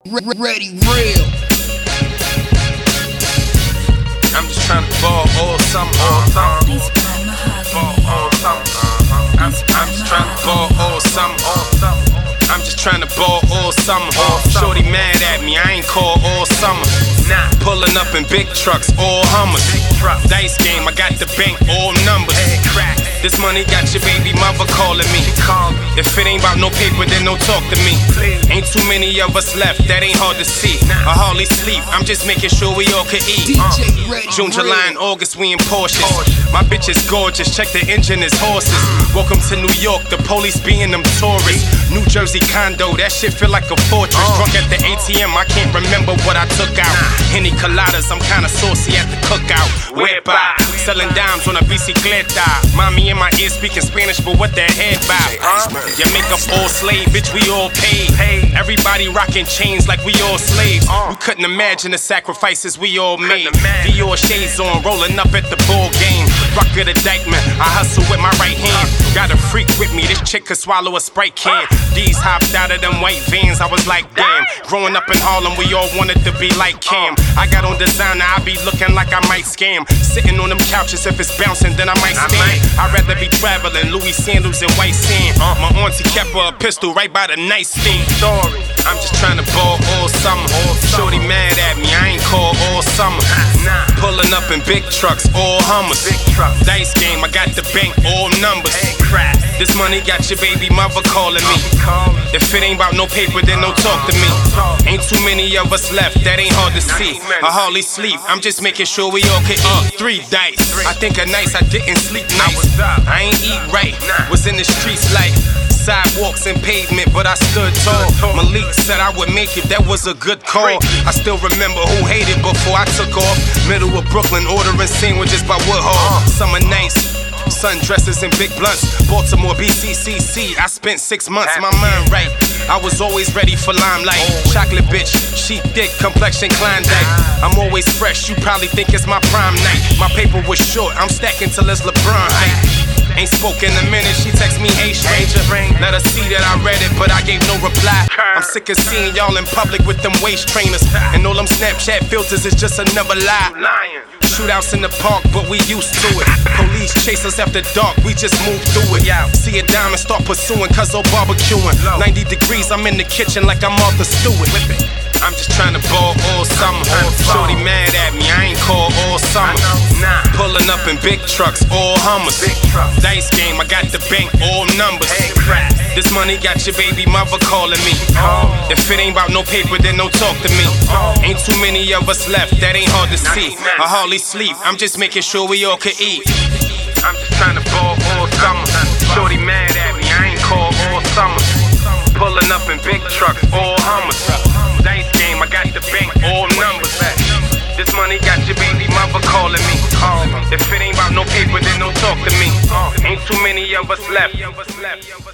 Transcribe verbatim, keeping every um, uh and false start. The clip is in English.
Ready real. I'm just trying to ball all summer, all summer. Ball all summer. I'm, I'm just trying to ball all summer, all summer. I'm just trying to ball all summer. Shorty mad at me, I ain't call all summer. Nah, pulling up in big trucks, all Hummers. Dice game, I got the bank, all numbers. This money got your baby mother calling me. If it ain't about no paper, then don't talk to me. Ain't too many of us left, that ain't hard to see. I hardly sleep, I'm just making sure we all can eat. Uh, June, July, and August, we in Porsches. My bitch is gorgeous, check the engine, is horses. Welcome to New York, the police being them tourists. New Jersey condo, that shit feel like a fortress. Drunk at the A T M, I can't remember what I took out. Henny coladas, I'm kinda saucy at the cookout. Whereby, selling dimes on a bicicleta. Mommy in my ear speaking Spanish, but what that head bout? You make up all slave, bitch, we all paid. Everybody rocking chains like we all slaves. We couldn't imagine the sacrifices we all made. Dior shades on, rolling up at the ball game. Rocker the Dykeman, I hustle with my right hand. Got a freak with me, this chick could swallow a Sprite can. D's hopped out of them white vans, I was like, damn. Growing up in Harlem, we all wanted to be like Cam. I got on designer, I be looking like I might scam. Sitting on them couches, if it's bouncing, then I might stand. I'd rather be traveling, Louis sandals and white sand. My auntie kept her a pistol right by the nightstand. I'm just trying to ball all summer. Shorty mad at me, I ain't call all summer. Pulling up in big trucks, all Hummers. Dice game, I got the bank, all numbers. This money got your baby mother calling me. If it ain't about no paper, then don't talk to me. Ain't too many of us left, that ain't hard to see. I hardly sleep, I'm just making sure we all can eat. Three dice, I think a nice, I didn't sleep nice. I ain't eat right, was in the streets like sidewalks and pavement, but I stood tall. Malik said I would make it, that was a good call. I still remember who hated before I took off. Middle of Brooklyn, ordering sandwiches by Woodhall. Summer nights, sundresses and big blunts. Baltimore, B C C C, I spent six months, my mind right. I was always ready for limelight. Chocolate bitch, she thick, complexion Klondike. I'm always fresh, you probably think it's my prime night. My paper was short, I'm stacking till it's LeBron height. Ain't spoken a minute, she text me, hey stranger. Let her see that I read it, but I gave no reply. I'm sick of seeing y'all in public with them waist trainers. And all them Snapchat filters is just another lie. Shootouts in the park, but we used to it. Police chase us after dark, we just move through it. See a diamond, start pursuing, cuz all barbecuing. ninety degrees, I'm in the kitchen like I'm Martha Stewart. I'm just trying to ball all summer. Shorty mad at me, I ain't call all summer. Pulling up in big trucks, all Hummers. Dice game, I got the bank, all numbers. This money got your baby mother calling me. If it ain't about no paper, then don't talk to me. Ain't too many of us left, that ain't hard to see. I hardly sleep, I'm just making sure we all can eat. I'm just trying to ball all summer. Shorty mad at me, I ain't call all summer. Pulling up in big trucks, all Hummers. Dice game, I got the bank, all numbers. This money got your baby mother calling me. If it ain't about no paper, then don't talk to me. Ain't too many of us left.